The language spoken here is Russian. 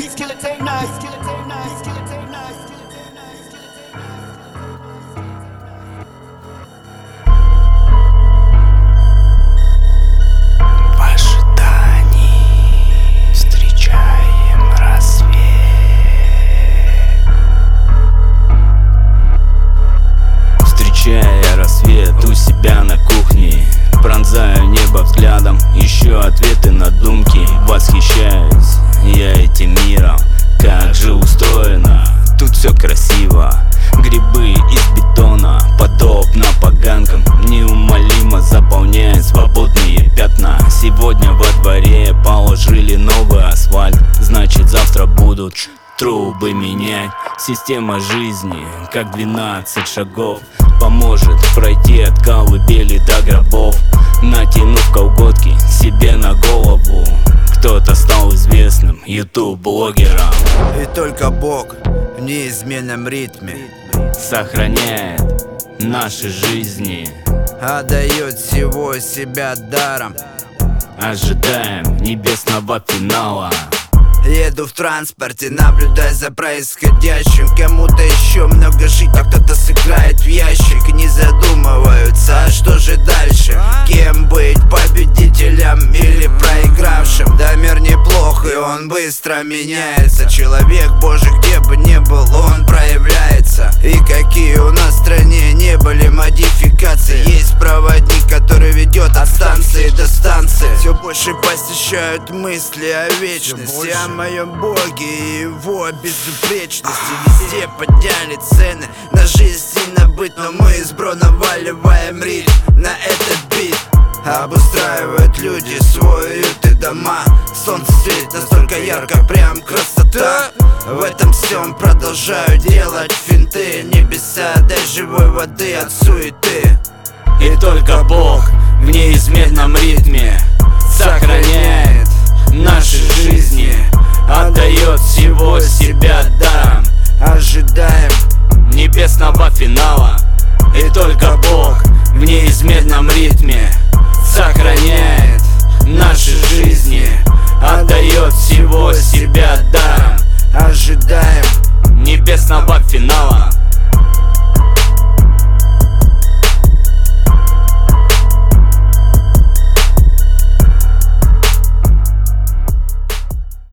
Встречая рассвет у себя на кухне, пронзаю небо взглядом, ищу ответы на думки. Восхищаюсь я этим миром, как же устроено тут все красиво. Грибы из бетона, подобно поганкам, неумолимо заполняют свободные пятна. Сегодня во дворе положили новый асфальт, значит завтра будут трубы менять. Система жизни, как 12 шагов, поможет пройти от колыбели до гробов. Натянув колготки себе на голову, кто-то стал известным ютуб-блогером. И только Бог в неизменном ритме сохраняет наши жизни, отдает всего себя даром. Ожидаем небесного финала. Еду в транспорте, наблюдая за происходящим. Кому-то еще много жить, а кто-то сыграет в ящик. Не задумываются, а что же дальше? Кем быть, победителем или проигравшим? Да мир неплох, и он быстро меняется. Человек Божий, где бы ни был, он проявляется. И какие у нас в стране не были модификации, есть проводник, который ведет от станции до станции. Все больше посещают мысли о вечности, о моем Боге и его безупречности. Везде подняли цены на жизнь и на быт, но мы с бро наваливаем ритм на этот бит. Обустраивают люди свой уют и дома. Солнце светит настолько ярко, прям красота. В этом всем продолжаю делать финты. Небеса, дай живой воды от суеты. И только Бог в неизменном ритме сохраняет наши жизни, отдает всего себя даром. Ожидаем небесного финала. И только Бог в неизменном ритме сохраняет наши жизни, отдает всего себя даром. Ожидаем небесного финала.